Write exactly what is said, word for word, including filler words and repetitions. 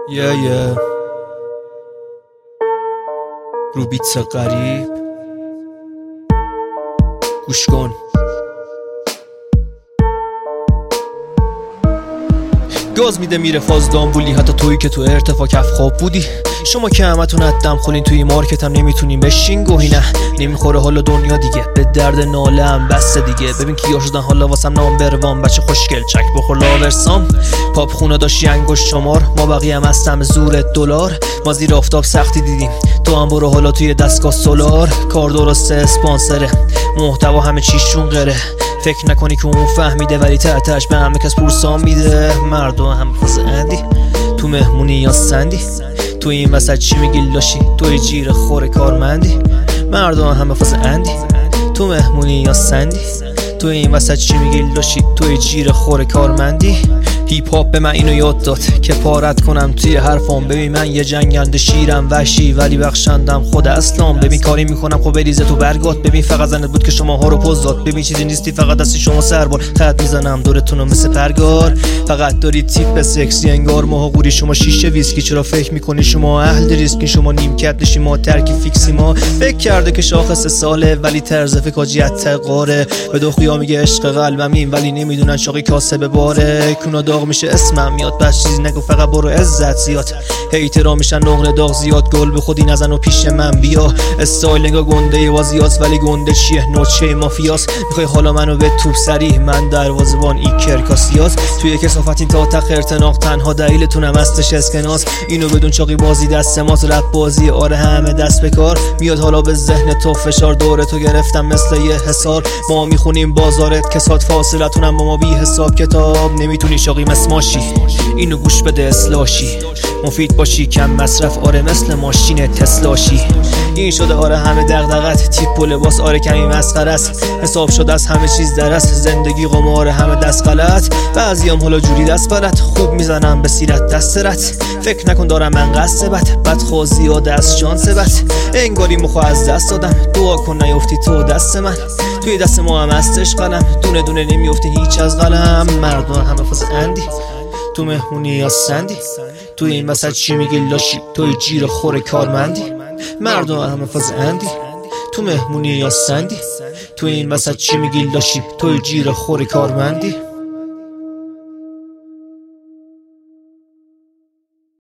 یه یه رو بیتس قریب گوش کن. گاز میده میره فاز دامبولی، حتی تویی که تو ارتفاع کف خواب بودی. شما که همتون اتم خونین توی مارکت هم نمیتونین بشین گوهی. نه نمیخوره حالا دنیا دیگه، به درد ناله هم بسته دیگه. ببین کیا شدن حالا واسم نام بروان، بچه خوشگل چک بخور لاورسام. پاپ خونه داشتی انگشت شمار، ما بقیه هم هستم زور دلار. ما زیر آفتاب سختی دیدیم، تو هم برو حالا توی دستگاه سولار. کار درسته اسپانسره، محتوا همه چیشون غره. فکر نکنی که اون فهمیده ولی تحتش به همه کس پورسان میده. مردم هم فاز اندی تو مهمونی یا سندی، تو این وسط چی میگی لاشی؟ توی جیر خور کارمندی. مردم همه فاز اندی تو مهمونی یا سندی، تو این وسط چی میگی لاشی؟ توی جیر خور کارمندی. هیپ هاپ به من اینو یاد داد که پارت کنم توی حرفام. ببین من یه جنگنده شیرم وحشی ولی بخشندم خود اسلام. ببین کاری میکنم خب بریزه تو برگات. ببین فقط زنت بود که شما ها رو پوز داد. ببین چیزی نیستی فقط دستی شما سربار. خط میزنم دورتونو مثل پرگار. فقط داری تیپ سکسی انگار ماها قوری. شما شیشه ویسکی چرا فکر میکنی شما اهل ریسکی؟ شما نیمکت نشی ما ترکی فیکسی. ما فکر کرده که شاخص ساله ولی طرز فکر حاجیت قاره. به دخیا میگه عشق قلبم این ولی نمیدونن شاقی کاسه به باره. کونا داغ میشه اسمم میاد، بس چیزی نگو فقط برو عزت زیاد. هیترا میشن نقل داغ زیاد. گل به خودی نزن و پیش من بیا. استایل نگاه گنده وازیاس ولی گنده چیه؟ نوچه مافیاس. میخوای حالا منو به توپ سریح، من دروازه‌بان ای کرکاسیاس. توی کسافت این تا تخ ارتناق تنها دلیلتونم هستش اسکناس. اینو بدون چاقی بازی دست ماست، رپ بازی آره همه دست به کار. میاد حالا به ذهن تو فشار، دوره تو گرفتم مثل یه حصار. ما میخونیم بازارت کسات، فاصلتونم با ما بی حساب کتاب. نمیتونی شاقی مسماشی، اینو گوش بده اسلاشی. مفید باشی کم مصرف آره مثل ماشین تسلاشی. این شده آره همه دغدغت، تیپ و لباس آره کمی مسخره است. حساب شده از همه چیز درست، زندگی قمار همه دست غلط. بعضیام حالا جوری دست بلد، خوب میزنم به سیرت دست رت. فکر نکن دارم من قصد بد، بدخوا زیاده از شانس بد. انگاری مخوا از دست دادم، دعا کن نیفتی تو دست من. توی دست ما هم هستش قلم، دونه دونه نمیفته هیچ از قلم. مردم همه فاز اندی تو مهمونی یا سندی، تو این وسط چی میگی لاشی؟ توی جیر خور کارمندی. مردم همه فاز اندی تو مهمونی یا سندی، تو این وسط چی میگی لاشی؟ توی جیر خور کارمندی.